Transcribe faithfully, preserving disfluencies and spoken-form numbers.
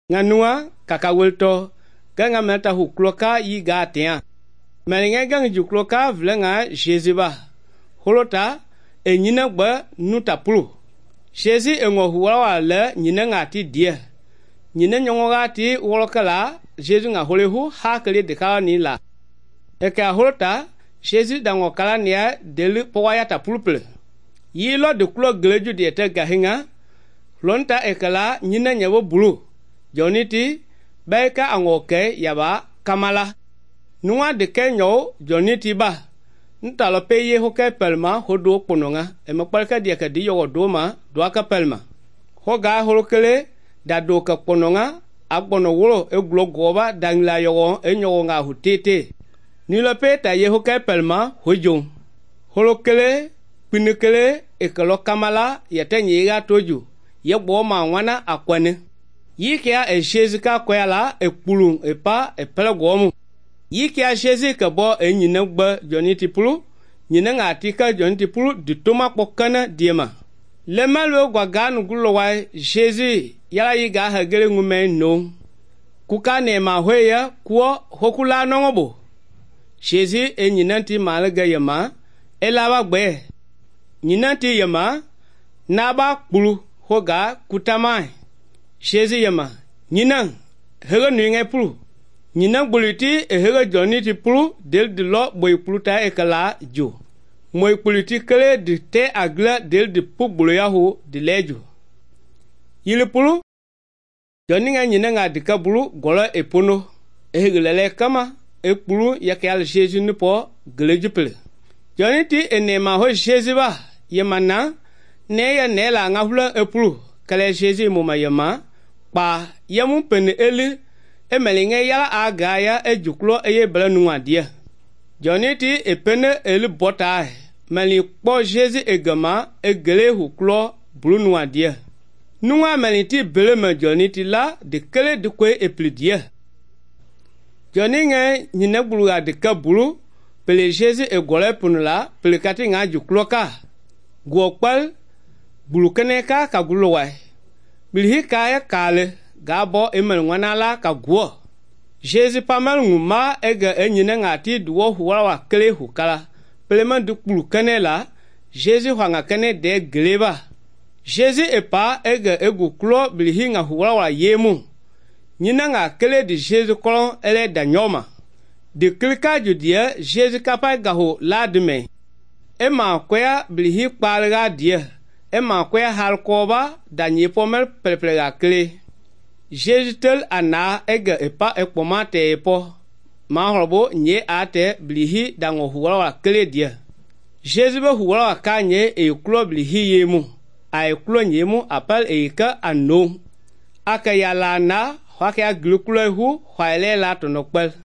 nganua kakawulto ganga meta hukloka yi ga tia melinga gang jukloka vlenga jeziba holota enyina gba nutapulu jezi engo huwa le nyina ngati die nyina nyonga ti wolokala jesu nga holehu hakele de kala ni la eka holota jezi dango kala nia delu powaya tapulple yi lo de klo gleju de te gahinga lonta ekala nyina nyawo bulu joniti baika angoke yaba kamala nuwa de kenyo joniti ba ntalo peye hoke pelma hodo kpononga emekpalka dia ka di yogo doma doaka pelma hoga holokele da do ka kpononga agbono wolo eglo goba dangla yogo enyogo nga hutete nilo peta ye hoke pelma hojo holokele pinekele ekalo kamala yatenyiga toju yegbo ma wana akwane yikia e shezika kwela ekpulun epa epele gomu yikia shezika bo enyina gba joniti pulu nyina ngati ka joniti pulu ditoma pokana diema lemalwe gwaganu gulowai shezi yala yiga hagere ngume no kuka ne ma hoya kuo hokula nongobo shezi enyinanti malaga yema elaba gbe nyinanti yema naba kpulu hoga kutamai shezi yema nyinang hega nuinga pulu nyinang buliti e hega joniti pulu del de lo boy puluta ekala jo moy puliti kele de te agla del de pubulu yahu de lejo yile pulu joninga nyinanga de kabulu gola epono e hegelele kama e pulu yakyal shezi nipo gelejuple joniti enema ho shezi ba yemana ne ya nela ngahula e pulu kale shezi muma yema pa yamu pene eli emelinge yala agaya ejuklo eye bela nuadia joniti epene eli bota meli po jezi egama egele huklo blu nuadia nua meliti bele me joniti la de kele de kwe eplidia joninge nyine bulu de kabulu pele jezi egole punula pele kati nga juklo ka gwokpal bulu keneka ka gulowai bilhi kaya kale gabo emel ngwanala ka guo jezi pamal nguma ega enyine ngati duwo huwa kele hukala pleman du kulu kanela jezi hwanga kane de gleba jezi epa ega egu klo bilhi nga huwa yemu nyina nga kele di jezi kolon ele danyoma de klika judia jezi kapa gaho ladme ema kwea bilhi kpalga dia ema kwea halkoba danyi pomel peleplega kle jejitel ana ega epa ekpoma te epo ma horobo nye ate blihi dango huwala kle dia jezibe huwala kanye e klo blihi yemu a klo nyemu apal e ka anno aka yala na hwake aglukulo hu hwaile la tonokpel